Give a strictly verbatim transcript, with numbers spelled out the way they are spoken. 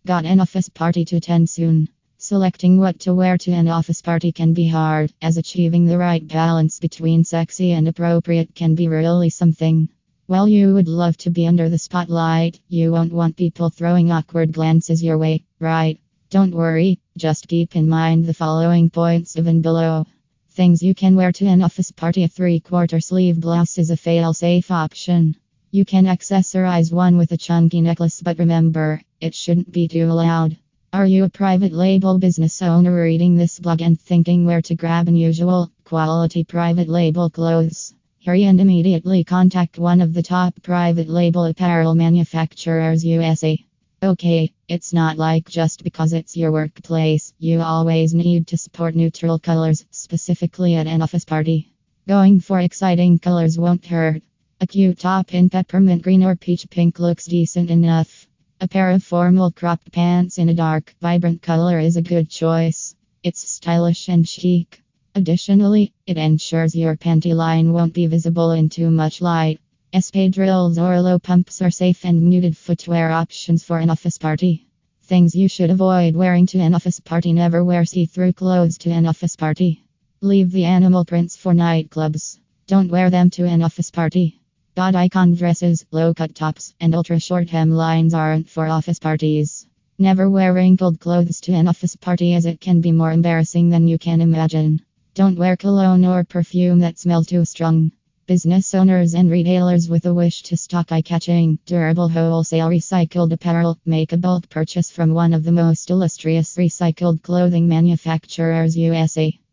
Got an office party to attend soon? Selecting what to wear to an office party can be hard, as achieving the right balance between sexy and appropriate can be really something. While you would love to be under the spotlight, you won't want people throwing awkward glances your way, right? Don't worry, just keep in mind the following points given below. Things you can wear to an office party. A three-quarter sleeve blouse is a fail-safe option. You can accessorize one with a chunky necklace, but remember, it shouldn't be too loud. Are you a private label business owner reading this blog and thinking where to grab unusual, quality private label clothes? Hurry and immediately contact one of the top private label apparel manufacturers U S A. Okay, it's not like just because it's your workplace, you always need to support neutral colors, specifically at an office party. Going for exciting colors won't hurt. A cute top in peppermint green or peach pink looks decent enough. A pair of formal cropped pants in a dark, vibrant color is a good choice. It's stylish and chic. Additionally, it ensures your panty line won't be visible in too much light. Espadrilles or low pumps are safe and muted footwear options for an office party. Things you should avoid wearing to an office party. Never wear see-through clothes to an office party. Leave the animal prints for nightclubs. Don't wear them to an office party. Icon dresses, low-cut tops, and ultra-short hemlines aren't for office parties. Never wear wrinkled clothes to an office party, as it can be more embarrassing than you can imagine. Don't wear cologne or perfume that smells too strong. Business owners and retailers with a wish to stock eye-catching, durable wholesale recycled apparel make a bulk purchase from one of the most illustrious recycled clothing manufacturers U S A.